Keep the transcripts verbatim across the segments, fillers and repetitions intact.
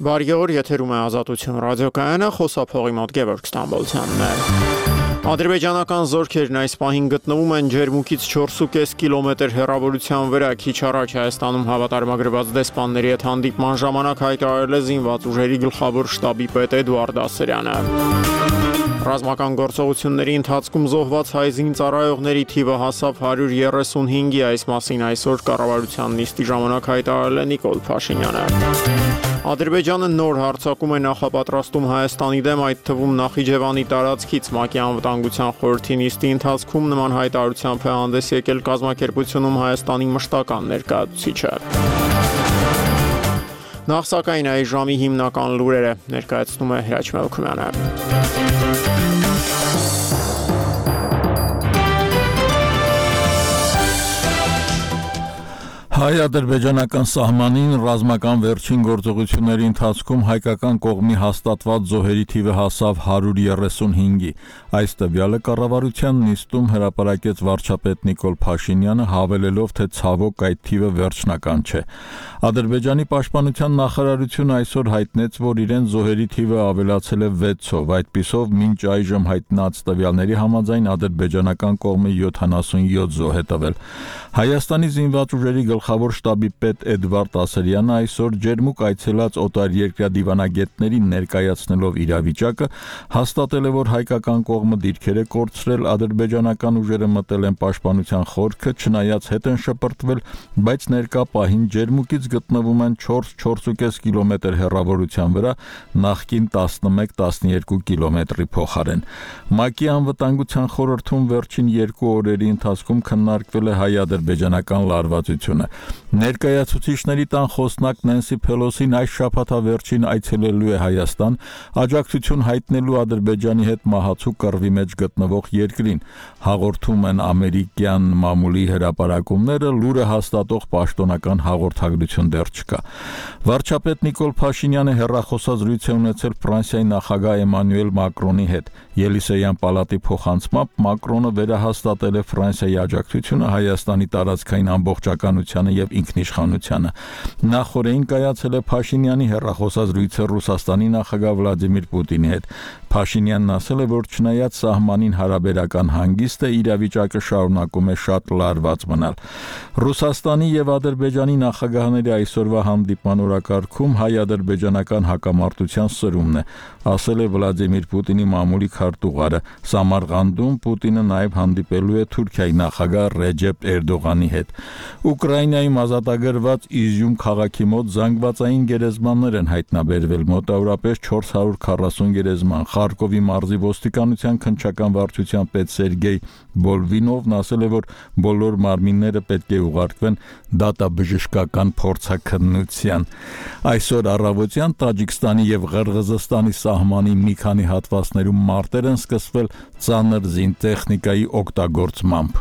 Բարի օր, եթերում է Ազատություն ռադիոկայանը, խոսափողի մոտ Գևորգ Ստամբոլցյանն է։ Ադրբեջանական զորքերն այս պահին գտնվում են ջերմուկից չորս ու կես կիլոմետր հեռավորության վրա։ Քիչ առաջ Հայաստանում հավատարմագրված դեսպանների հետ հանդիպման ժամանակ հայտարարել է զինված ուժերի գլխավոր շտաբի պետ Էդուարդ Ասրյանը։ Ռազմական գործողությունների ընթացքում զոհված հայ զինծառայողների թիվը հասավ հարյուր երեսունհինգի, այս մասին այսօր կառավարության նիստի ժամանակ հայտարարել է Նիկոլ Փաշինյանը։ Ադրբեջանը նոր հարձակում է նախապատրաստում Հայաստանի դեմ, այդ թվում Նախիջևանի տարածքից։ ՄԱԿ-ի անվտանգության խորհրդի նիստի ընթացքում նման հայտարարությամբ է հանդես եկել կազմակերպությունում Հայաստանի մշտական ներկայացուցիչը։ Նախ սակայն այս ժամի հիմնական լուրերը ներկայացնում է Հրաչ Մելքումյանը։ Հայ-ադրբեջանական սահմանին ռազմական վերջին գործողությունների ընթացքում հայկական կողմի հաստատված զոհերի թիվը հասավ հարյուր երեսունհինգի։ Այս տվյալը կառավարության նիստում հրապարակեց վարչապետ Նիկոլ Փաշինյանը, հավելելով, թե ցավոք այդ թիվը վերջնական չէ։ Ադրբեջանի պաշտպանության նախարարությունը այսօր հայտնեց, որ իրեն զոհերի թիվը ավելացել է վեցով, այդպիսով մինչ այժմ հայտնած տվյալների համաձայն ադրբեջանական կողմը յոթանասունյոթ զոհ է տվել։ Հայաստանի զինված ուժերի գլխավոր շտաբի պետ Էդվարդ Ասրյանը այսօր ջերմուկ այցելած օտարերկրյա դիվանագետներին ներկայացնելով իրավիճակը, հաստատել է, որ հայկական կողմը դիրքեր է կորցրել, ադրբեջանական ուժերը մտել են պաշտպանության խորքը, չնայած հետ են շպրտվել, բայց ներկա պահին ջերմուկից գտնվում են չորս-չորս ու կես կիլոմետր հեռավորության վրա, նախկին տասնմեկ տասներկու կիլոմետրի փոխարեն։ ՄԱԿ-ի անվտանգության խորհրդում վերջին երկու օրերի ընթացքում քննարկվել է հայ-ադրբեջանական լարվածությունը։ Ներկայացուցիչների տան խոսնակ Նենսի Փելոսին այս շաբաթավերջին այցելելու է Հայաստան, աջակցություն հայտնելու Ադրբեջանի հետ մահացու կռվի մեջ գտնվող երկրին, հաղորդում են ամերիկյան մամուլի հրապարակումները, լուրը հաստատող պաշտոնական հաղորդագրություն դեռ չկա։ Վարչապետ Նիկոլ Փաշինյանը հեռախոսազրույց է ունեցել Ֆրանսիայի նախագահ Էմանուել Մակրոնի հետ։ Ելիսեյան պալատի փոխանցմամբ Մակրոնը վերահաստատել է Ֆրանսիայի աջակցությունը Հայաստանի տարածքային ամբողջականությանը եւ ինքնիշխանությանը։ Նախորդին կայացել է Փաշինյանի հեռախոսազրույցը Ռուսաստանի նախագահ Վլադիմիր Պուտինի հետ։ Փաշինյանն ասել է, որ չնայած սահմանին հարաբերական հանգիստ է, իրավիճակը շարունակում է շատ լարված մնալ։ Ռուսաստանի եւ Ադրբեջանի նախագահների այսօրվա հանդիպման օրակարգում հայ-ադրբեջանական հակամարտության սրումն է, ասել է Վլադիմիր Պուտինի մամուլի քարտուղարը։ Սամարղանդում Պուտինը նաեւ հանդիպելու է Թուրքիայի նախագահ Ռեջեփ Էրդողանի հետ։ Ուկրաինայում ազատագրված Իզյում քաղաքի մոտ զանգվածային գերեզմաններ են հայտնաբերվել, մոտավորապես չորս հարյուր քառասուն գերեզման։ Խարկովի մարզի ոստիկանության քննչական վարչության պետ Սերգեյ Բոլվինովն ասել է, որ բոլոր մարմինները պետք է ուղարկվեն դատաբժշկական փորձաքննության։ Այսօր առավոտյան Տաջիկստանի եւ Ղրղզստանի սահմանի մի քանի հատվածներում մարտեր են սկսվել ծանր զինտեխնիկայի օգտագործմամբ։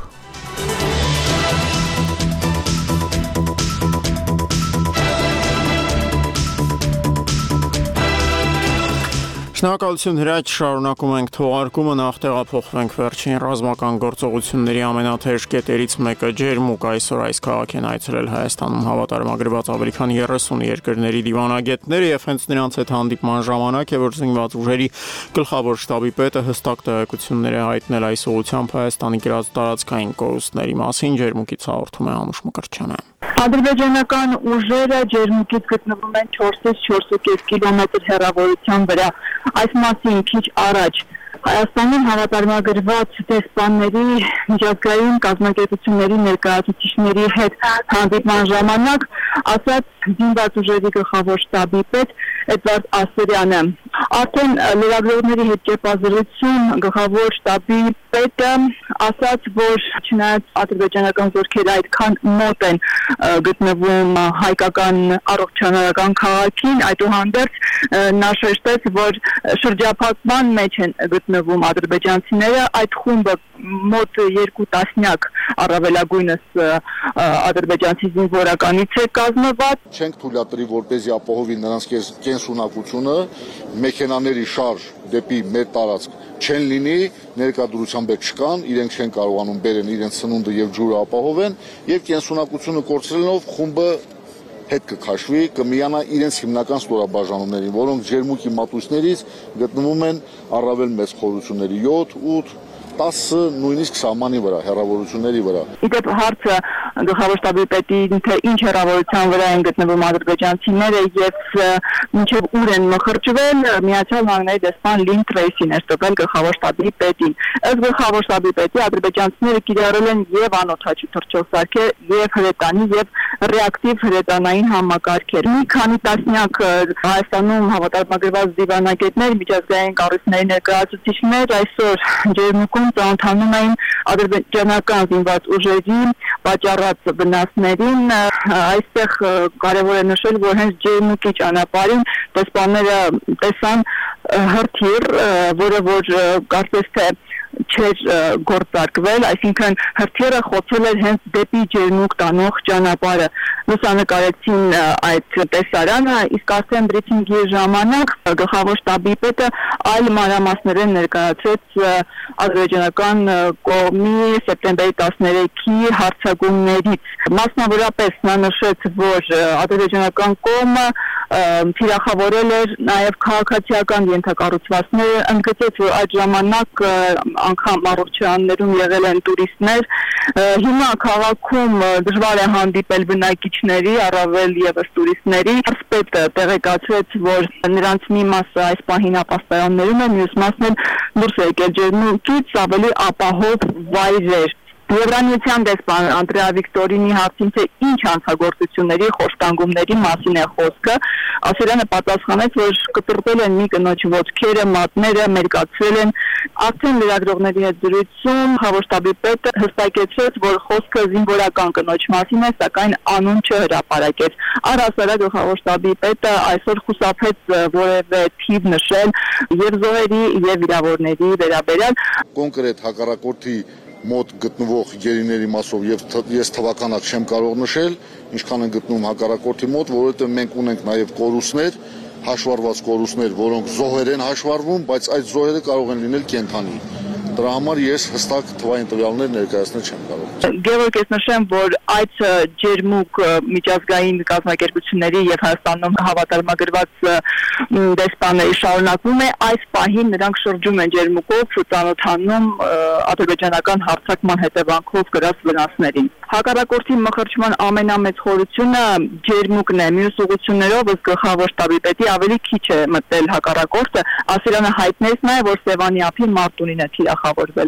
Շնորհակալություն Հրաչ, շարունակում ենք թողարկումը, նախ տեղափոխվենք վերջին ռազմական գործողությունների ամենաթեժ կետերից մեկը ջերմուկ։ Այսօր այս քաղաք են այցելել Հայաստանում հավատարմագրված ավելի քան երեսուն երկրների դիվանագետները եւ հենց նրանց հետ հանդիպման ժամանակ է, որ զինված ուժերի գլխավոր շտաբի պետը հստակ տեղեկություններ է հայտնել այս ուղղությամբ Հայաստանի գրած տարածքային կորուստների մասին։ Ջերմուկից հաղորդում է Անուշ Մկրտչյանը։ Ադրբեջանական ուժերը ջերմուկից գտնվում են չորսից չորս ու կես կիլոմետր հեռավորության վրա։ Այս մասին քիչ առաջ Հայաստանում հավատարմագրված դեսպանների միջազգային կազմակերպությունների ներկայացուցիչների հետ հանդիպման ժամանակ ասաց զինված ուժերի գլխավոր շտաբի պետ Էդվարդ Ասրյանը։ Արդեն լրագրողների հետ կեպազրույցում գլխավոր շտաբի պետը ասաց, որ չնայած ադրբեջանական զորքերը այդքան մոտ են գտնվում հայկական առողջանարական քաղաքին, այդուհանդերձ նա շեշտեց, որ շրջափակման մեջ են գտնվում ադրբեջանցիները, այդ խումբը մոտ երկու տասնյակ առավելագույնս ադրբեջանցի զինվորականից է կազմված։ Չենք թույլատրի, որպեսզի ապահովի նրանց կենսունակությունը, մեքենաների շարժ դեպի մեր տարածք չեն լինի, ներկայդրությամբ չկան, իրենք չեն կարողանում բերեն իրենց սնունդը եւ ջուրը ապահովեն եւ կենսունակությունը կորցրելով խումբը հետ կքաշվի, կմիանա իրենց հիմնական ստորաբաժանումներին, որոնք ջերմուկի մատույցներից գտնվում են առավել մեծ խորությունների յոթ, ութ, տասը նույնիսկ սահմանի վրա, հեռավորությունների վրա։ Իդեպ հարցը գլխավոր շտաբի պետին, թե ինչ հեռավորության վրա են գտնվում ադրբեջանցիները եւ մինչեւ ուր են մխրճվել, Միացյալ Նահանգների դեսպան Լին Թրեյսին էր տվել գլխավոր շտաբի պետին։ Ըստ գլխավոր շտաբի պետի ադրբեջանցիները կիրառել են եւ անօդաչու թռչող սարքեր, եւ հրետանի, եւ ռեակտիվ հրետանային համակարգեր։ Մի քանի տասնյակ Հայաստանում հավատարմագրված դիվանագետներ, միջազգային կառույցների ներկայացուցիչներ այսօր ջերմուկում ծանոթանում էին ադրբեջանական զինված ուժերի պատճառած վնասներին։ Այստեղ կարևոր է նշել, որ հենց ջերմուկի ճանապարհին դեսպանները տեսան հրթիռ, որը որ կարծես թե չէր գործարկվել, այսինքն հրթիռը խոցել էր հենց դեպի ջերմուկ տանող ճանապարհը։ Լուսանկարեցին այդ տեսարանը, իսկ արդեն բրիֆինգի ժամանակ գլխավոր շտաբի պետը այլ մանրամասներեն ներկայացրեց ադրբեջանական կողմի սեպտեմբերի տասներեքի հարձակումներից։ Մասնավորապես նա նշեց, որ ադրբեջանական կողմը թիրախավորել էր նաև քաղաքացիական ենթակառուցվածքները, ընդգծեց, որ այդ ժամանակ անգամ առողջարաններում եղել են տուրիստներ։ Հիմա քաղաքում դժվար է հանդիպել բնակիչների, առավել եւս տուրիստների։ Պետը տեղեկացրեց, որ նրանց մի մասը այս պահին ապաստարաններում է, մյուս մասն էլ դուրս է եկել ջերմուկից ավելի ապահով վայրեր։ Եվրանիության դեսպան Անդրեա Վիկտորինի հարցին, թե ինչ հանցագործությունների, խոշտանգումների մասին է խոսքը, Ասելյանը պատասխանեց, որ կտրտել են մի կնոջ ոտքերը, մատները, մերկացրել են։ Արդեն լրագրողների հետ զրույցում գլխավոր շտաբի պետը հստակեցրեց, որ խոսքը զինվորական կնոջ մասին է, սակայն անուն չհրապարակեց։ Առհասարակ գլխավոր շտաբի պետը այսօր խուսափեց որևէ թիվ նշել եւ զոհերի եւ վիրավորների վերաբերյալ։ Կոնկրետ հակառակորդի մոտ գտնվող գերիների մասով եւ ես թվականակ չեմ կարող նշել, ինչքան են գտնում հակառակորդի մոտ, որովհետեւ մենք ունենք նաեւ կորուստներ, հաշվառված կորուստներ, որոնք զոհեր են հաշվառվում, բայց այդ զոհերը կարող են լինել կենդանի։ Դրա համար ես հստակ թվային տվյալներ ներկայացնել չեմ կարող։ Գևորգ, ես նշեմ, որ այդ ջերմուկ միջազգային կազմակերպությունների եւ Հայաստանում հավատարմագրված դեսպանների շարունակվում է, այս պահին նրանք շրջում են ջերմուկով ու ծանոթանում ադրբեջանական հարձակման հետևանքով կրած վնասներին։ Հակառակորդի մխրճման ամենամեծ խորությունը ջերմուկն է, մյուս ուղղություններով ըստ գլխավոր շտաբի պետի ավելի քիչ է մտել հակառակորդը։ Ասելյանը հայտնեց նաեւ, որ Սևանի ափի Մարտունին է թիրախավորվել։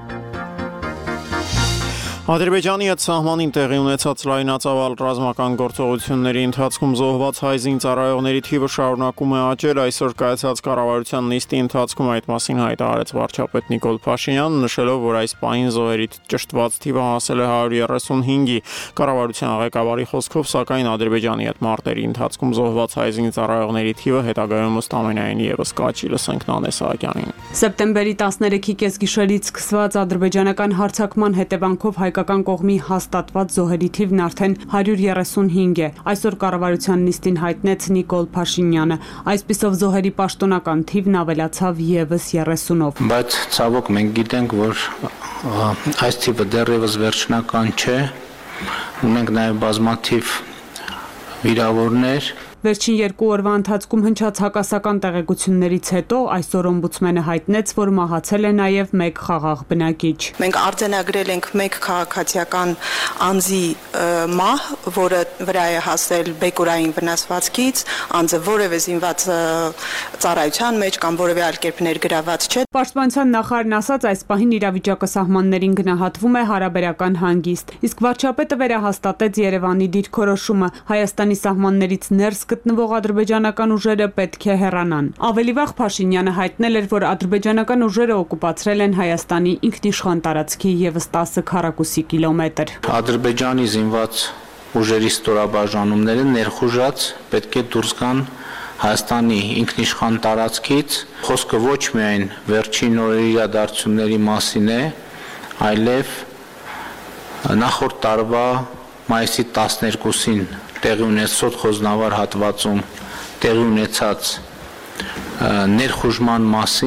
Ադրբեջանի հետ սահմանին տեղի ունեցած լայնածավալ ռազմական գործողությունների ընթացքում զոհված հայ զինծառայողների թիվը շարունակում է աճել։ Այսօր կայացած կառավարության նիստի ընթացքում այդ մասին հայտարարեց վարչապետ Նիկոլ Փաշինյանը, նշելով, որ այս պահին զոհերի ճշտված թիվը հասել է հարյուր երեսունհինգի։ Կառավարության ղեկավարի խոսքով, սակայն Ադրբեջանի հետ մարտերի ընթացքում զոհված հայ զինծառայողների թիվը հետագայում ըստ ամենայն եւս կաճի։ Լսենք Նանե Սահակյանին։ Սեպտեմբերի տասներեքի կեսգիշերից սկսված ադրբեջանական հարձակման հետևանքով հայկական կողմի հաստատված զոհերի թիվն արդեն հարյուր երեսունհինգ է։ Այսօր կառավարության նիստին հայտնեց Նիկոլ Փաշինյանը։ Այսպիսով զոհերի պաշտոնական թիվն ավելացավ եւս երեսունով։ Բայց ցավոք մենք գիտենք, որ այս թիվը դեռևս վերջնական չէ։ Ունենք նաեւ բազմաթիվ վիրավորներ։ Վերջին երկու օրվա ընթացքում հնչած հակասական տեղեկություններից հետո այսօր օմբուդսմենը հայտնեց, որ մահացել է նաև մեկ խաղաղ բնակիչ։ Մենք արձանագրել ենք մեկ քաղաքացիական անձի մահ, որը վրա է հասել բեկորային վնասվածքից, անձը որևէ զինված ծառայության մեջ կամ որևէ այլ կերպ ներգրաված չէ։ Պաշտպանության նախարարն ասաց, այս պահին իրավիճակը սահմաններին գնահատվում է հարաբերական հանգիստ, իսկ վարչապետը վերահաստատեց Երևանի դիրքորոշումը Հայաստանի սահմաններից ներս գտնվող ադրբեջանական ուժերը պետք է հեռանան։ Ավելի վաղ Փաշինյանը հայտնել էր, որ ադրբեջանական ուժերը օկուպացրել են Հայաստանի ինքնիշխան տարածքի ևս տասը քառակուսի կիլոմետր։ Ադրբեջանի զինված ուժերի ստորաբաժանումները ներխուժած պետք է դուրս գան Հայաստանի ինքնիշխան տարածքից։ Խոսքը ոչ միայն վերջին օրերի իրադարձությունների մասին է, այլև նախորդ տարվա մայիսի տասներկուսին տեղի ունեցած խոզնավար հատվածում տեղի ունեցած ներխուժման մասին։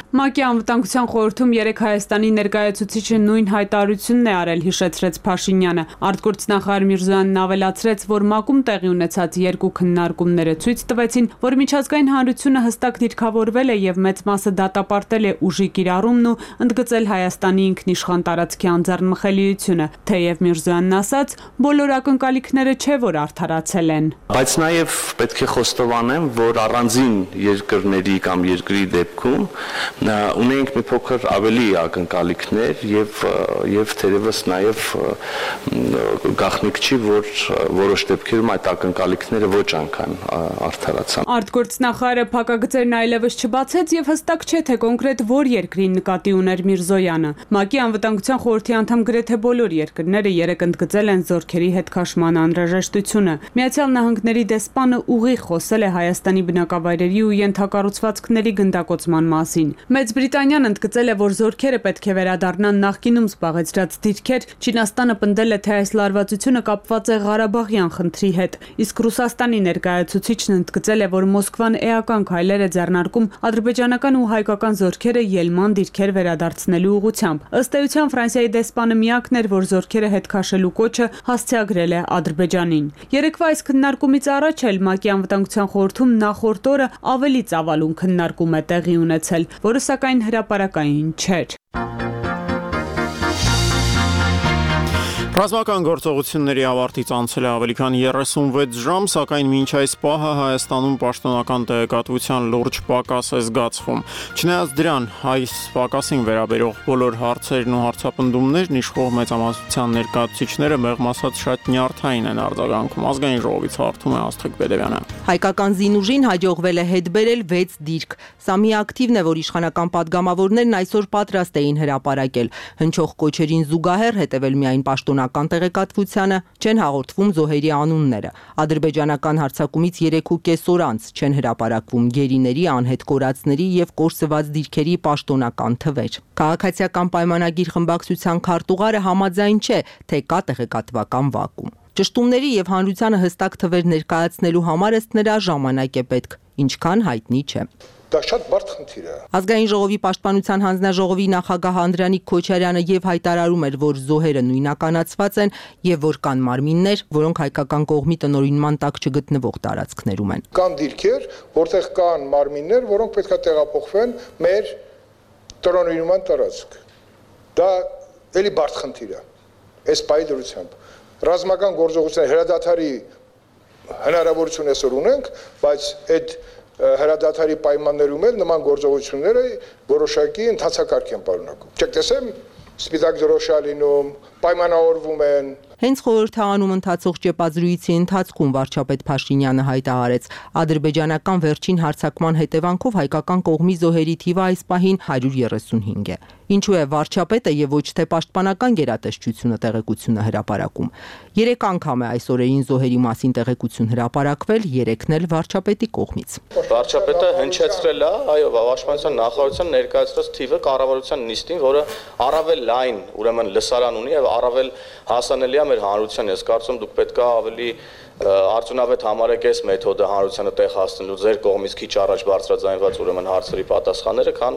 ՄԱԿ-ի անվտանգության խորհրդում երեկ Հայաստանի ներկայացուցիչը նույն հայտարարությունն է արել, հիշեցրեց Փաշինյանը։ Արտգործնախարար Միրզոյանն ավելացրեց, որ ՄԱԿ-ում տեղի ունեցած երկու քննարկումները ցույց տվեցին, որ միջազգային հանրությունը հստակ դիրքավորվել է եւ մեծ մասը դատապարտել է ուժի կիրառումն ու ընդգծել Հայաստանի ինքնիշխան տարածքի անձեռնմխելիությունը, թեև Միրզոյանն ասաց, բոլոր ակնկալիքները չէ, որ արդարացել են։ Բայց նաեւ պետք է խոստովանեմ, որ առանձին երկրների կամ երկրի դեպքում ունենք մի փոքր ավելի ակնկալիքներ եւ եւ թերևս նաեւ գաղտնիք չի, որ որոշ դեպքերում այդ ակնկալիքները ոչ անգամ արդարացան։ Արտգործնախարարը փակագծերն այլևս չբացեց եւ հստակ չէ, թե կոնկրետ որ երկրին նկատի ուներ Միրզոյանը։ ՄԱԿ-ի անվտանգության խորհրդի անդամ գրեթե բոլոր երկրները երեկ ընդգծել են զորքերի հետ քաշման անհրաժեշտությունը։ Միացյալ Նահանգների դեսպանը ուղիղ խոսել է Հայաստանի բնակավայրերի ու ենթակառուցվածքների գնդակոծման մասին։ Մեծ Բրիտանիան ընդգծել է, որ զորքերը պետք է վերադառնան նախկինում զբաղեցրած դիրքեր, Չինաստանը պնդել է, թե այս լարվածությունը կապված է Ղարաբաղյան խնդրի հետ, իսկ Ռուսաստանի ներկայացուցիչն ընդգծել է, որ Մոսկվան էական քայլեր է ձեռնարկում ադրբեջանական ու հայկական զորքերը ելման դիրքեր վերադարձնելու ուղղությամբ։ Ըստ էության Ֆրանսիայի դեսպանը միակն էր, որ զորքերը հետ քաշելու կոչը հասցեագրել է Ադրբեջանին։ Երեկվա այս քննարկումից առաջ էլ ՄԱԿ-ի անվտանգության խորհրդում նախորդ օրը ավելի ծավալուն քննարկում է տեղի ունեցել, որը սակայն հրապարակային չէր։ Ռազմական գործողությունների ավարտից անցել է ավելի քան երեսունվեց ժամ, սակայն մինչ այս պահը Հայաստանում պաշտոնական տեղեկատվության լուրջ պակաս է զգացվում։ Չնայած դրան, այս պակասին վերաբերող բոլոր հարցերն ու հարցապնդումներն իշխող մեծամասնության ներկայացուցիչները մեղմ ասած շատ նյարդային են արձագանքում։ Ազգային ժողովից հարթում է Աստղիկ Բեդևյանը։ Հայկական զինուժին հաջողվել է հետ բերել վեց դիրք։ Սա մի ակտիվն է, որ իշխանական падգամավորներն այսօր պատրաստ էին հրապարակել։ Հնչող կոչերին զուգահեռ հետևել միայն պաշտոնական տեղեկատվությանը, չեն հաղորդվում զոհերի անունները։ Ադրբեջանական հարձակումից երեք ու կես օր անց չեն հրապարակվում գերիների, անհետ կորածների եւ կորսված դիրքերի պաշտոնական թվեր։ Քաղաքացիական պայմանագիր խմբակցության քարտուղարը համաձայն չէ, թե կա տեղեկատվական վակուում։ Ճշտումների եւ հանրությանը հստակ թվեր ներկայացնելու համար ըստ նրա ժամանակ է պետք, ինչքան հայտնի չէ։ Դա շատ բարդ խնդիր է։ Ազգային ժողովի պաշտպանության հանձնաժողովի նախագահ Անդրանիկ Քոչարյանը եւ հայտարարում էր, որ զոհերը նույնականացված են եւ որ կան մարմիններ, որոնք հայկական կողմի տնօրինման տակ չգտնվող տարածքներում են։ Կան դիրքեր, որտեղ կան մարմիններ, որոնք պետք է տեղափոխվեն մեր տնօրինման տարածք։ Դա էլի բարդ խնդիր է։ Այս պայդրությամբ ռազմական գործողությունների հրադադարի հնարավորություն այսօր ունենք, բայց այդ հրադադարի պայմաններում էլ նման գործողությունները որոշակի ընթացակարգ են պարունակում։ Չեք տեսել, սպիտակ դրոշ լինում, պայմանավորվում են։ Հենց խորհրդարանում ընթացող ճեպազրույցի ընթացքում վարչապետ Փաշինյանը հայտարարեց, ադրբեջանական վերջին հարձակման հետևանքով հայկական կողմի զոհերի թիվը այս պահին հարյուր երեսունհինգ է։ Ինչու է վարչապետը եւ ոչ թե պաշտպանական գերատեսչությունը տեղեկությունը հրապարակում։ Երեք անգամ է այս օրերին զոհերի մասին տեղեկություն հրապարակվել, երեքն էլ վարչապետի կողմից։ Վարչապետը հնչեցրել է, այո, պաշտպանության նախարարության ներկայացրած թիվը կառավարության նիստին, որը առավել լայն, ուրեմն լսարան ունի եւ առավել հասանելի է մեր հանրության։ Ես կարծում դուք պետք է ավելի արդյունավետ համարեք այս մեթոդը հանրությանը տեղ հասնելու ձեր կողմից քիչ առաջ բարձրաձայնված ուրեմն հարցերի պատասխանները, քան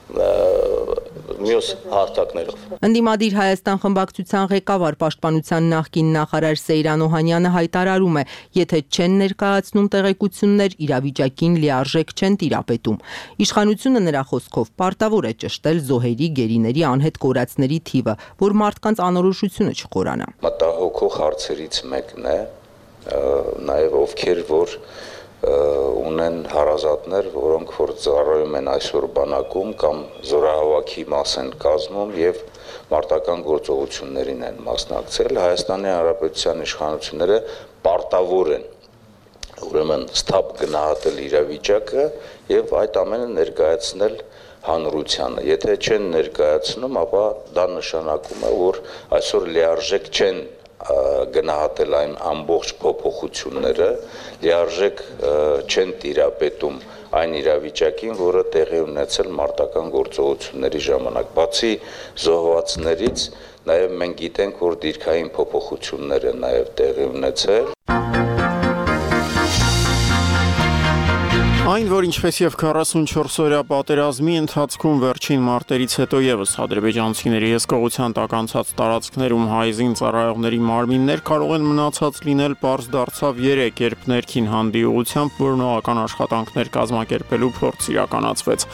մյուս հարթակներով։ Ընդդիմադիր Հայաստան խմբակցության ղեկավար պաշտպանության նախկին նախարար Սեյրան Օհանյանը հայտարարում է, եթե չեն ներկայացնում տեղեկություններ, իրավիճակին լիարժեք չեն տիրապետում։ Իշխանությունը նրա խոսքով պարտավոր է ճշտել զոհերի, գերիների, անհետ կորածների թիվը, որ մարդկանց անորոշությունը չխորանա։ Մտահոգող հարցերից մեկն է նաև ովքեր որ ունեն հարազատներ, որոնք որ ծառայում են այսօր բանակում կամ զորահավաքի մաս են կազմում եւ մարտական գործողություններին են մասնակցել, Հայաստանի Հանրապետության իշխանությունները պարտավոր են ուրեմն ստապ գնահատել իրավիճակը եւ այդ ամենը ներկայացնել հանրությանը։ Եթե չեն ներկայացնում, ապա դա նշանակում է, որ այսօր լիարժեք չեն գնահատել այն ամբողջ փոփոխությունները, լիարժեք չեն տիրապետում այն իրավիճակին, որը տեղի ունեցել մարտական գործողությունների ժամանակ։ Բացի զոհվածներից, նաև մենք գիտենք, որ դիրքային փոփոխություններ են նաև տեղի ունեցել։ Այն, որ ինչպես եւ քառասունչորս օրյա պատերազմի ընթացքում վերջին մարտերից հետո եւս ադրբեջանցիների հսկողության տակ անցած տարածքներում հայ զինծառայողների մարմիններ կարող են մնացած լինել, պարզ դարձավ երեք, երբ ներքին հանդի ուղղությամբ որոնողական աշխատանքներ կազմակերպելու փորձ իրականացվեց։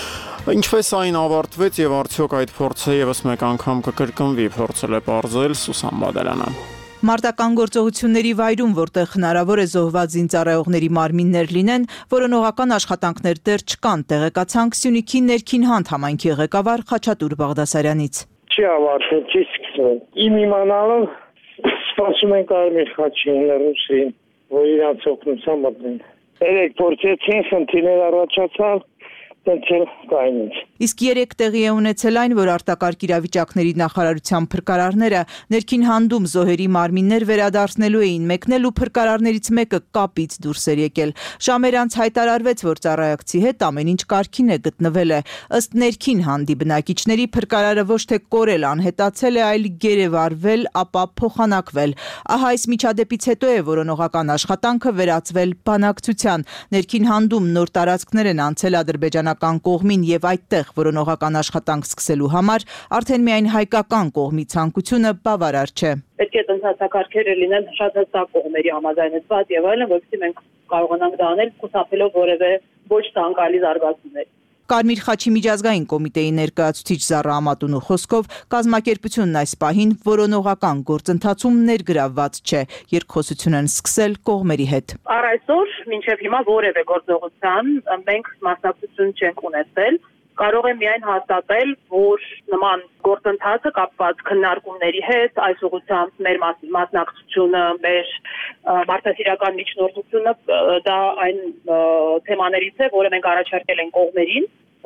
Ինչպես այն ավարտվեց եւ արդյոք այդ փորձը եւս մեկ անգամ կկրկնվի, փորձել է պարզել Սուսան Բադալյանը։ Մարտական գործողությունների վայրում, որտեղ հնարավոր է զոհված զինծառայողների մարմիններ լինեն, որոնողական աշխատանքներ դեռ չկան, տեղեկացանք Սյունիքի ներքին հանդ համայնքի ղեկավար Խաչատուր Բաղդասարյանից։ Չի ավարտվել, չի սկսվել։ Իմ իմանալով սպասում են Կարմիր խաչին, ռուսին, որ իրանց օգնության մտնեն։ Երեք փորձեցին, խնդիրներ առաջացավ, տենցել կայնից։ Իսկ երեք տեղի է ունեցել այն, որ արտակարգ իրավիճակների նախարարության փրկարարները ներքին հանդում զոհերի մարմիններ վերադարձնելու էին մեկնել ու փրկարարներից մեկը կապից դուրս էր եկել։ Ժամեր անց հայտարարվեց, որ ծառայակցի հետ ամեն ինչ կարգին է, գտնվել է։ Ըստ ներքին հանդի բնակիչների փրկարարը ոչ թե կորել անհետացել է, այլ գերեվարվել, ապա փոխանակվել։ Ահա այս միջադեպից հետո է որոնողական աշխատանքը վերածվել բանակցության։ Ներքին հանդում նոր տարածքներ են անցել ադրբեջանական կողմին եւ այդտեղ որոնողական աշխատանք սկսելու համար արդեն միայն հայկական կողմի ցանկությունը բավարար չէ։ Պետք է տնտեսակարգերը լինեն շատ հստակ կողմերի համաձայնեցված եւ այլն, որովհետեւ մենք կարողանանք դա անել խուսափելով որևէ ոչ ցանկալի զարգացումներ։ Կարմիր խաչի միջազգային կոմիտեի ներկայացուցիչ Զառա Ամատունու խոսքով կազմակերպությունն այս պահին որոնողական գործընթացում ներգրավված չէ, երկխոսություն են սկսել կողմերի հետ։ Առ այսօր մինչև հիմա որևէ գործողության մենք մասնակցություն չենք ունեցել։ Կարող եմ միայն հաստատել, որ նման գործընթացը կապված քննարկումների հետ, այս ուղղությամբ մեր մասնակցությունը, մեր մարդասիրական միջնորդությունը դա այն թեմաներից է, որը մենք առաջարկել ենք կողմերին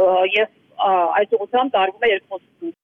եւ այս ուղղությամբ տարվում է երկխոսություն։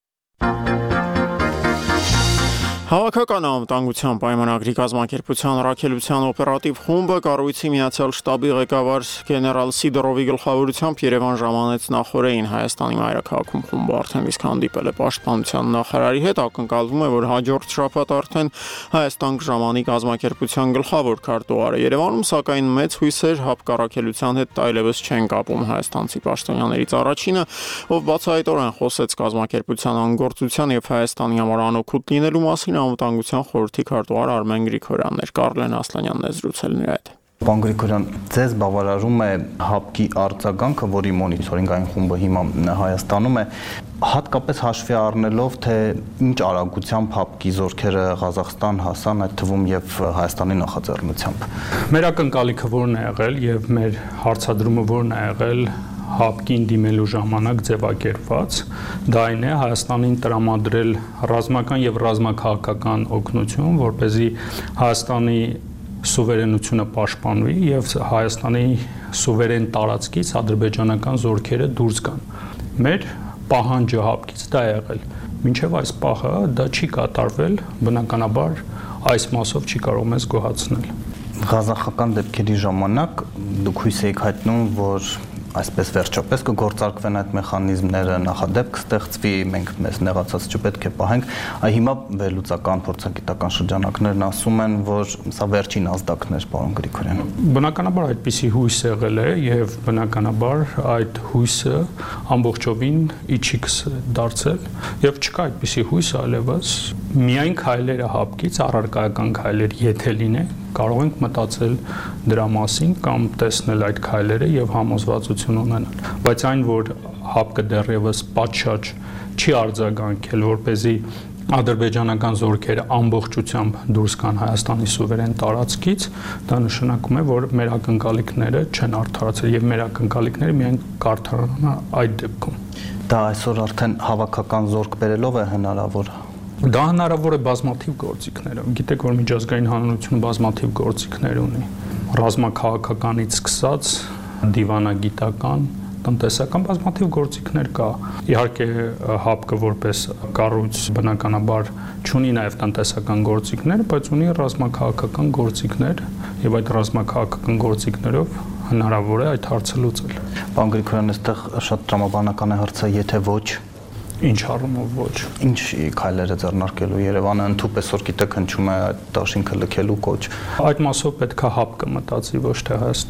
Հավաքական անվտանգության պայմանագրի կազմակերպության առաքելության օպերատիվ խումբը կառույցի Միացյալ շտաբի ղեկավար գեներալ Սիդորովի գլխավորությամբ Երևան ժամանեց նախորդին Հայաստանի մայրաքաղաքում խումբը արդեն իսկ հանդիպել է պաշտպանության նախարարի հետ, ակնկալվում է, որ հաջորդ շաբաթ արդեն Հայաստան կժամանի կազմակերպության գլխավոր քարտուղարը Երևանում, սակայն մեծ հույսեր հապկառաքելության հետ այլևս չեն կապում հայաստանցի պաշտոնյաներից առաջինը, ով բացահայտորեն խոսեց կազմակերպության անգործության եւ Հայաստանի համար անօգուտ լինելու մասին անվտանգության խորհրդի քարտուղար Արմեն Գրիգորյանն էր, Կարլեն Ասլանյանն է զրուցել նրա հետ։ Պարոն Գրիգորյան, ձեզ բավարարում է հապկի արձագանքը, որի մոնիթորինգային խումբը հիմա Հայաստանում է, հատկապես հաշվի առնելով, թե ինչ արագությամբ հապկի զորքերը Ղազախստան հասան, այդ թվում եւ Հայաստանի նախաձեռնությամբ։ Մեր ակնկալիքը որն է եղել եւ մեր հարցադրումը որն է եղել հապկին դիմելու ժամանակ ձևակերպված, դա այն է Հայաստանին տրամադրել ռազմական եւ ռազմաքաղաքական օգնություն, որպեսզի Հայաստանի սուվերենությունը պաշտպանվի եւ Հայաստանի սուվերեն տարածքից ադրբեջանական զորքերը դուրս գան։ Մեր պահանջը հապկից դա է եղել։ Մինչեւ այս պահը դա չի կատարվել, բնականաբար այս մասով չի կարող մեզ գոհացնել։ Ղազախական դեպքերի ժամանակ դուք հույս եք հայտնում, որ այսպես վերջապես կգործարկվեն այդ մեխանիզմները, նախադեպ կստեղծվի, մենք մեզ նեղացած չպետք է պահենք, այ հիմա վերլուծական փորձագիտական շրջանակներն ասում են, որ սա վերջին ազդակն էր, պարոն Գրիգորյան։ Բնականաբար այդպիսի հույս եղել է եւ բնականաբար այդ հույսը ամբողջովին իջիքս դարձել եւ չկա այդպիսի հույս այլևս, միայն քայլերը հապկից, առարկայական քայլեր եթե լինեն, կարող ենք մտածել դրա մասին կամ տեսնել այդ քայլերը եւ համոզվածություն ունենալ, բայց այն, որ հապկը դեռևս պատշաճ չի արձագանքել, որպեսզի ադրբեջանական զորքերը ամբողջությամբ դուրս գան Հայաստանի սուվերեն տարածքից, դա նշանակում է, որ մեր ակնկալիքները չեն արդարացել եւ մեր ակնկալիքները միայն կարդարանան այդ դեպքում։ Դա այսօր արդեն հավաքական զորք բերելով է հնարավոր։ Դա հնարավոր է բազմաթիվ գործիքներով։ Գիտեք, որ միջազգային հանրությունը բազմաթիվ գործիքներ ունի։ Ռազմաքաղաքականից սկսած դիվանագիտական, տնտեսական բազմաթիվ գործիքներ կա։ Իհարկե հապկը որպես կառույց բնականաբար չունի նաև տնտեսական գործիքներ, բայց ունի ռազմաքաղաքական գործիքներ եւ այդ ռազմաքաղաքական գործիքներով հնարավոր է այդ հարցը լուծել։ Պարոն Գրիգորյան, այստեղ շատ տրամաբանական է հարցը, եթե ոչ Ինչ առումով ոչ։ Ինչ քայլեր է ձեռնարկելու Երևանը, ընդհանուր այսօր գիտեք հնչում է այդ դաշինքը լքելու կոչ։ Այդ մասով պետք է հապկը մտածի, ոչ թե Հայաստանը։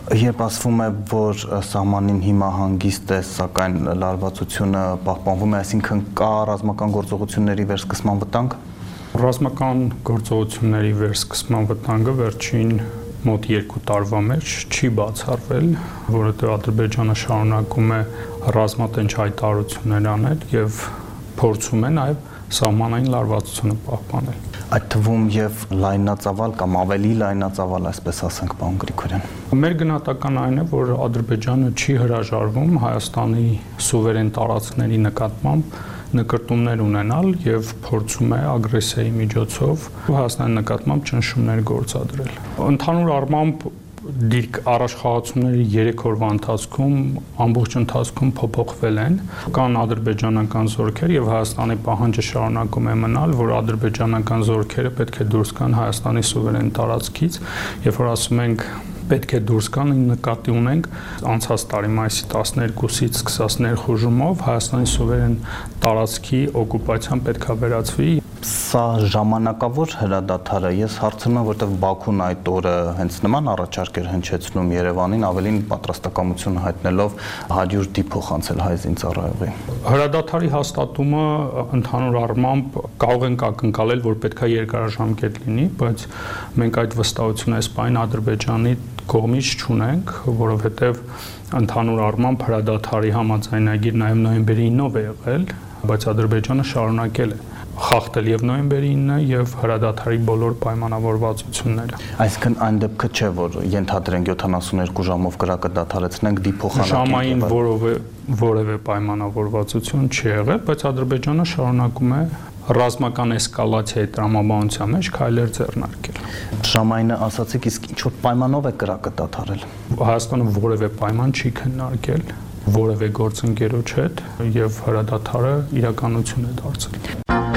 Երբ ասվում է, որ սահմանին հիմա հանգիստ է, սակայն լարվածությունը պահպանվում է, այսինքն կա ռազմական գործողությունների վերսկսման վտանգ։ Ռազմական գործողությունների վերսկսման վտանգը վերջին մոտ երկու տարվա մեջ չի բացառվել, որովհետև Ադրբեջանը շարունակում է ռազմատենչ հայտարարություններ անել եւ փորձում է նաեւ սահմանային լարվածությունը պահպանել։ Այդ թվում եւ լայնածավալ կամ ավելի լայնածավալ, այսպես ասենք, պարոն Գրիգորյան։ Մեր գնահատական այն է, որ Ադրբեջանը չի հրաժարվում Հայաստանի սուվերեն տարածքների նկատմամբ նկրտումներ ունենալ եւ փորձում է ագրեսիայի միջոցով Հայաստանի նկատմամբ ճնշումներ գործադրել։ Ընդհանուր առմամբ դիրք առաջխաղացումների երեք օրվա ընթացքում ամբողջ ընթացքում փոփոխվել են, կան ադրբեջանական զորքեր եւ Հայաստանի պահանջը շարունակում է մնալ, որ ադրբեջանական զորքերը պետք է դուրս գան Հայաստանի սուվերեն տարածքից, երբ որ ասում ենք պետք է դուրս գան, նկատի ունենք անցած տարի մայիսի տասներկուսից սկսած ներխուժումով Հայաստանի սուվերեն տարածքի օկուպացիան պետքա վերացվի։ Սա ժամանակավոր հրադադար է, ես հարցնում եմ, որտեղ Բաքուն այդ օրը հենց նման առաջարկ էր հնչեցնում Երևանին, ավելին պատրաստակամություն հայտնելով հարյուր դի փոխանցել հայ զինծառայողի։ Հրադադարի հաստատումը ընդհանուր առմամբ կարող ենք ակնկալել, որ պետքա երկարաժամկետ լինի, բայց մենք այդ վստահությունը այս պայն Ադրբեջանի կողմից չունենք, որովհետև ընդհանուր առմամբ հրադադարի համաձայնագիր նաև նոյեմբերի ինով է եղել, բայց Ադրբեջանը շարունակել է խախտել եւ նոյեմբերի ինը եւ հրադադարի բոլոր պայմանավորվածությունները։ Այսինքն այն դեպքը չէ, որ ենթադրենք յոթանասունհերկու ժամով կրակը դադարեցնենք դիփոխանակի։ Ժամային որովե որևէ պայմանավորվածություն չի եղել, բայց Ադրբեջանը շարունակում է ռազմական էսկալացիայի տրամաբանության մեջ քայլեր ձեռնարկել։ Ժամայինը ասացիք, իսկ ինչ որ պայմանով է կրակը դադարել։ Հայաստանը որևէ պայման չի քննարկել որևէ գործընկերոջ հետ եւ հրադադարը իրականություն է դարձել։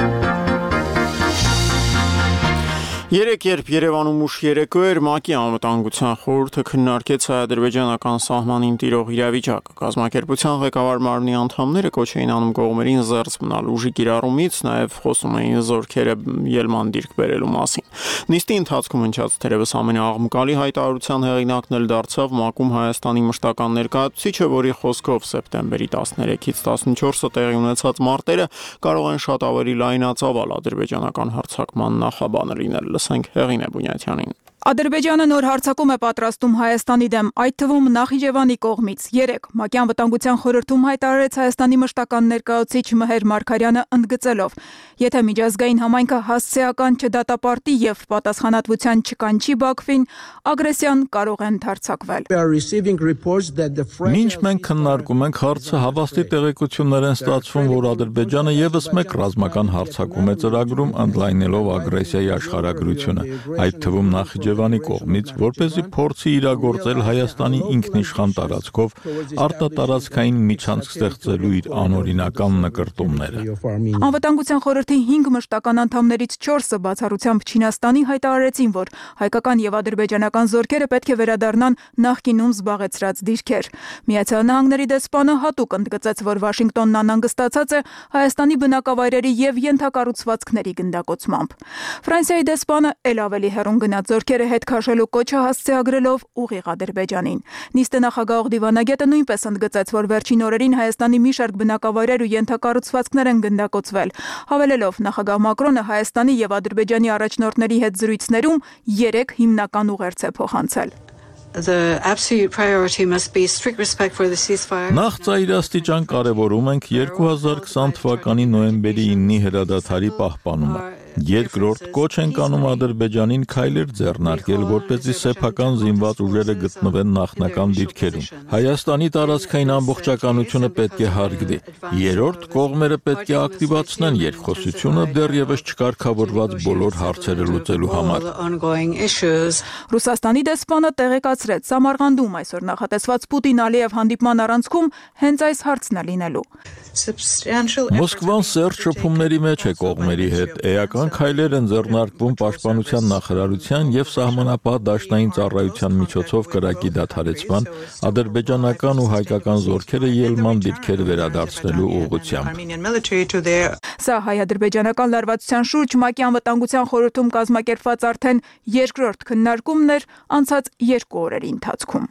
Երեք երբ Երևանում ուշ երեկո էր, ՄԱԿ-ի անվտանգության խորհուրդը քննարկեց հայ-ադրբեջանական սահմանին տիրող իրավիճակը։ Կազմակերպության ղեկավար մարմնի անդամները կոչ էին անում կողմերին զերծ մնալ ուժի կիրառումից, նաև խոսում էին զորքերը ելման դիրք բերելու մասին։ Նիստի ընթացքում հնչած թերևս ամենաաղմկալի հայտարարության հեղինակն էլ դարձավ ՄԱԿ-ում Հայաստանի մշտական ներկայացուցիչը, որի խոսքով սեպտեմբերի տասներեքից տասնչորսը տեղի ունեցած մարտերը կարող են շատ ավելի լայնածավալ ադրբեջանական հարձակման նախաբանը լինել։ Լսենք Հեղինե Բունյաթյանին։ Ադրբեջանը նոր հարձակում է պատրաստում Հայաստանի դեմ, այդ թվում Նախիջևանի կողմից։ Երեք ՄԱԿ-ի անվտանգության խորհրդում հայտարարեց Հայաստանի մշտական ներկայացուցիչ Մհեր Մարգարյանը ընդգծելով. եթե միջազգային համայնքը հասցեական չդատապարտի եւ պատասխանատվության չկանչի Բաքվին, ագրեսիան կարող է ընդհարձակվել։ Մինչ մենք քննարկում ենք հարցը, հավաստի տեղեկություններ են ստացվում, որ Ադրբեջանը եւս մեկ ռազմական հարձակում է ծրագրում, ընդլայնելով ագրեսիայի աշխարհագրությունը, այդ թվում Նախիջևանի կողմից, որպեսզի փորձի իրագործել Հայաստանի ինքնիշխան տարածքով արտատարածքային միջանցք ստեղծելու իր անօրինական նկրտումները։ Անվտանգության խորհրդի հինգ մշտական անդամներից չորսը բացառությամբ Չինաստանի հայտարարեցին, որ հայկական եւ ադրբեջանական զորքերը պետք է վերադառնան նախկինում զբաղեցրած դիրքեր։ Միացյալ Նահանգների դեսպանը հատուկ ընդգծեց, որ Վաշինգտոնն անհանգստացած է Հայաստանի բնակավայրերի եւ ենթակառուցվածքների գնդակոծմամբ։ Ֆրանսիայի դեսպանը ել ավելի հեռուն գնաց զորքերը հետ քաշելու կոչը հասցեագրելով ուղիղ Ադրբեջանին։ Նիստը նախագահող դիվանագետը նույնպես ընդգծեց, որ վերջին օրերին Հայաստանի մի շարք բնակավայրեր ու ենթակառուցվածքներ են գնդակոծվել, հավելելով նախագահ Մակրոնը Հայաստանի եւ Ադրբեջանի առաջնորդների հետ զրույցներում երեք հիմնական ուղերձ է փոխանցել։ The absolute priority must be strict respect for the ceasefire. Նախ ծայրաստիճան կարևորում ենք երկու հազար քսան թվականի նոյեմբերի ինի հրադադարի պահպանումը։ Երկրորդ կոչ ենք անում Ադրբեջանին քայլեր ձեռնարկել, որպեսզի սեփական զինված ուժերը գտնվեն նախնական դիրքերում։ Հայաստանի տարածքային ամբողջականությունը պետք է հարգվի։ Երրորդ կողմերը պետք է ակտիվացնեն երկխոսությունը դեռևս չկարգավորված բոլոր հարցերը լուծելու համար։ Ռուսաստանի դեսպանը տեղեկացրեց, Սամարղանդում այսօր նախատեսված Պուտին-Ալիև հանդիպման առանցքում հենց այս հարցն է լինելու։ Մոսկվան սերտ շփումների մեջ է կողմերի հետ, էական Նախագահական քայլեր են ձեռնարկվում պաշտպանության նախարարության եւ սահմանապահ դաշնային ծառայության միջոցով կրակի դադարեցման, ադրբեջանական ու հայկական զորքերը ելման դիրքեր վերադարձնելու ուղղությամբ։ Սա հայ-ադրբեջանական լարվածության շուրջ ՄԱԿ-ի անվտանգության խորհրդում կազմակերպված արդեն երկրորդ քննարկումն էր անցած երկու օրերի ընթացքում։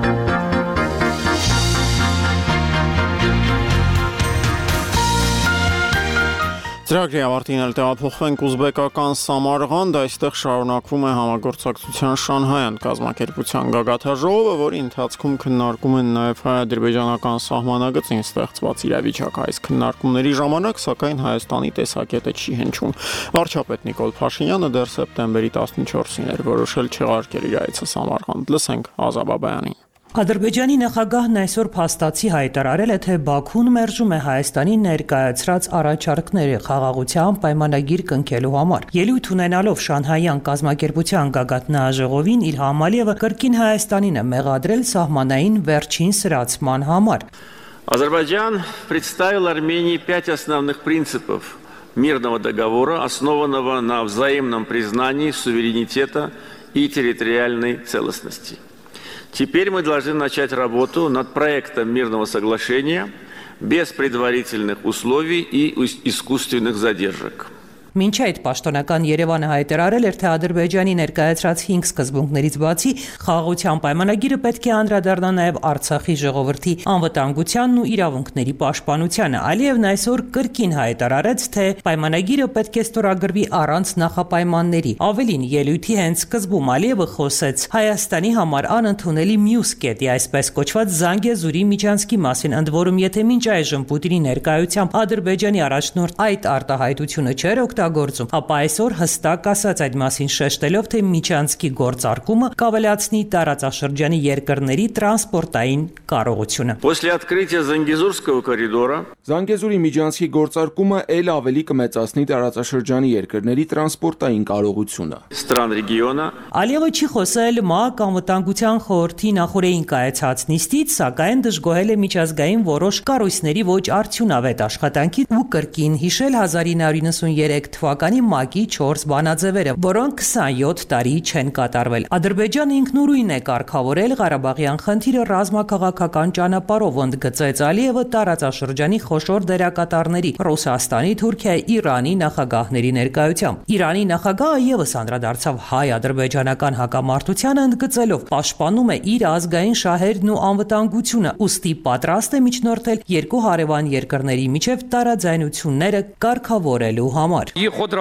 Ծրագրի ավարտին էլ տեղափոխվենք ուզբեկական Սամարղանդ, այստեղ շարունակվում է համագործակցության Շանհայյան կազմակերպության գագաթաժողովը, որի ընթացքում քննարկում են նաև հայ-ադրբեջանական սահմանագծին ստեղծված իրավիճակը։ Այս քննարկումների ժամանակ, սակայն, Հայաստանի տեսակետը չի հնչում։ Վարչապետ Նիկոլ Փաշինյանը դեռ սեպտեմբերի տասնչորսին էր որոշել չեղարկել իր այցը Սամարղանդ։ Լսենք Ազաբ Աբայանին։ Ադրբեջանի նախագահն այսօր փաստացի հայտարարել է, թե Բաքուն մերժում է Հայաստանի ներկայացրած առաջարկները խաղաղության պայմանագիր կնքելու համար։ Ելույթ ունենալով Շանհայյան կազմակերպության գագաթնաժողովին Իլհամ Ալիևը կրկին Հայաստանին է մեղադրել սահմանային վերջին սրացման համար։ Азербайджан представил Армении пять основных принципов мирного договора, основанного на взаимном признании суверенитета и территориальной целостности. Теперь мы должны начать работу над проектом мирного соглашения без предварительных условий и искусственных задержек. Մինչ այդ պաշտոնական Երևանը հայտարարել էր, թե Ադրբեջանի ներկայացրած հինգ սկզբունքներից բացի խաղաղության պայմանագիրը պետք է անդրադառնա նաև Արցախի ժողովրդի անվտանգությանն ու իրավունքների պաշտպանությանը։ Ալիևն այսօր կրկին հայտարարեց, թե պայմանագիրը պետք է ստորագրվի առանց նախապայմանների։ Ավելին, ելույթի հենց սկզբում Ալիևը խոսեց Հայաստանի համար անընդունելի մյուս կետի, այսպես կոչված Զանգեզուրի միջանցքի մասին, ընդ որում եթե մինչ այժմ Պուտինի ներկայությամբ Ադրբեջանի առաջնորդ այդ արտահայտությունը չէր գործում, ապա այսօր հստակ ասաց այդ մասին շեշտելով, թե միջանցքի գործարկումը կավելացնի տարածաշրջանի երկրների տրանսպորտային կարողությունը։ После открытия Зангезурского коридора Զանգեզուրի միջանցքի գործարկումը ել ավելի կմեծացնի տարածաշրջանի երկրների տրանսպորտային կարողությունը։ Стран региона Ալիևը չի խոսել ՄԱԿ անվտանգության խորհրդի նախորդին կայացած նիստից, սակայն դժգոհել է միջազգային որոշ կառույցների ոչ արդյունավետ աշխատանքի ու կրկին հիշել հազար ինը հարյուր նվսանուերեք թվականի ՄԱԿ-ի չորս բանաձևերը, որոնք քսանյոթ տարի չեն կատարվել։ Ադրբեջանը ինքնուրույն է կարգավորել Ղարաբաղյան խնդիրը ռազմաքաղաքական ճանապարհով, ընդգծեց Ալիևը տարածաշրջանի խոշոր դերակատարների Ռուսաստանի, Թուրքիայի, Իրանի նախագահների ներկայությամբ։ Իրանի նախագահը ևս անդրադարձավ հայ-ադրբեջանական հակամարտությանը, ընդգծելով պաշտպանում է իր ազգային շահերն ու անվտանգությունը, ուստի պատրաստ է միջնորդել երկու հարևան երկրների միջև տարաձայնությունները կարգավորելու համար։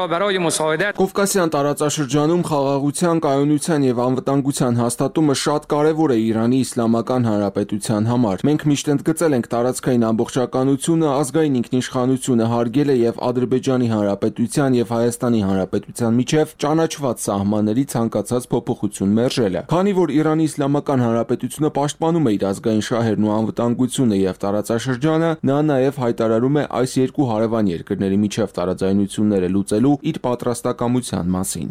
Կովկասյան տարածաշրջանում խաղաղության, կայունության եւ անվտանգության հաստատումը շատ կարեւոր է Իրանի Իսլամական Հանրապետության համար։ Մենք միշտ ընդգծել ենք տարածքային ամբողջականությունը, ազգային ինքնիշխանությունը հարգելը եւ Ադրբեջանի Հանրապետության եւ Հայաստանի Հանրապետության միջև ճանաչված սահմանների ցանկացած փոփոխություն մերժելը։ Քանի որ Իրանի Իսլամական Հանրապետությունը պաշտպանում է իր ազգային շահերն ու անվտանգությունը եւ տարածաշրջանը, նա նաեւ հայտարարում է այս երկու հարևան երկրների միջև տարաձայնությունները լուծելու իր պատրաստակամության մասին։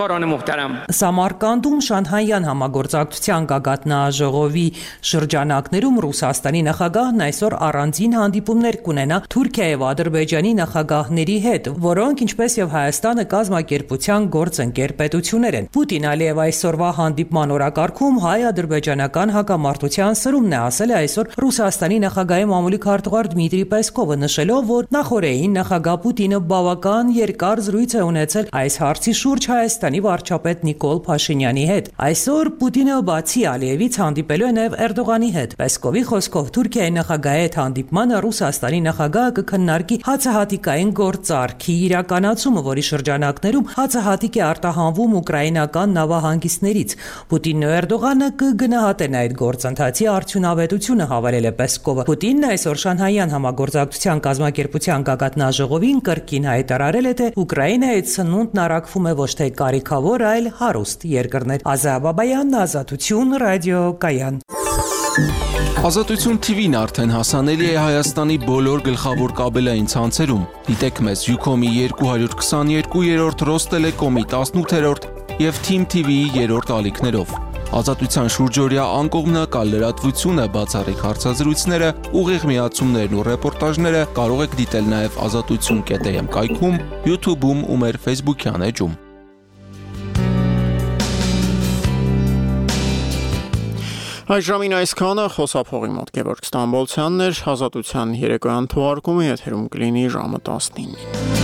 Սամարկանդում Շանհայյան համագործակցության գագաթնաժողովի շրջանակներում Ռուսաստանի նախագահն այսօր առանձին հանդիպումներ կունենա Թուրքիայի եւ Ադրբեջանի նախագահների հետ, որոնք ինչպես եւ Հայաստանը կազմակերպության գործընկեր պետություններ են։ Պուտին-Ալիև այսօրվա հանդիպման օրակարգում հայ-ադրբեջանական հակամարտության սրումն է, ասել է այսօր Ռուսաստանի նախագահի մամուլի քարտուղար Դմիտրի Պեսկովը, նշելով, որ նախորդին նախագահ Պուտինը բավական երկար զրույց է ունեցել այս հարցի շուրջ Հայաստանի վարչապետ Նիկոլ Փաշինյանի հետ։ Այսօր Պուտինը բացի Ալիևից հանդիպելու է նաև Էրդողանի հետ։ Պեսկովի խոսքով Թուրքիայի նախագահի հետ հանդիպմանը Ռուսաստանի նախագահը կքննարկի հացահատիկային գործարքի իրականացումը, որի շրջանակներում հացահատիկ է արտահանվում ուկրաինական նավահանգիստներից։ Պուտինն ու Էրդողանը կգնահատեն այդ գործընթացի արդյունավետությունը, հավելել է Պեսկովը։ Պուտինն այսօր Շանհայյան համագործակցության կազմակերպության գագաթնաժողովին կրկին հայտարարել է, թե Ուկրաինայի ցնունդն առաքվում է ոչ թե կարիքավոր, այլ հարուստ երկրներ։ Ազաբ Աբայան, Ազատություն, ռադիոկայան։ Ազատություն թի վին արդեն հասանելի է Հայաստանի բոլոր գլխավոր կաբելային ցանցերում։ Դիտեք մեզ Յուքոմի երկու հարյուր քսաներկու, երրորդ Ռոստելեկոմի տասնութերորդ եւ Թիմ թի վիի երրորդ ալիքներով։ Ազատության շուրջօրյա անկողմնակալ լրատվությունը, բացառիկ հարցազրույցները, ուղիղ միացումներն ու ռեպորտաժները կարող եք դիտել նաև ազատություն կետ էմ կայքում, YouTube-ում ու մեր Facebook-յան էջում։ Այժմին այսքանը, խոսափողի մոտ Գևորգ Ստամբոլցյանն էր, Ազատության երեկոյան թողարկումը եթերում կլինի ժամը տասնինին։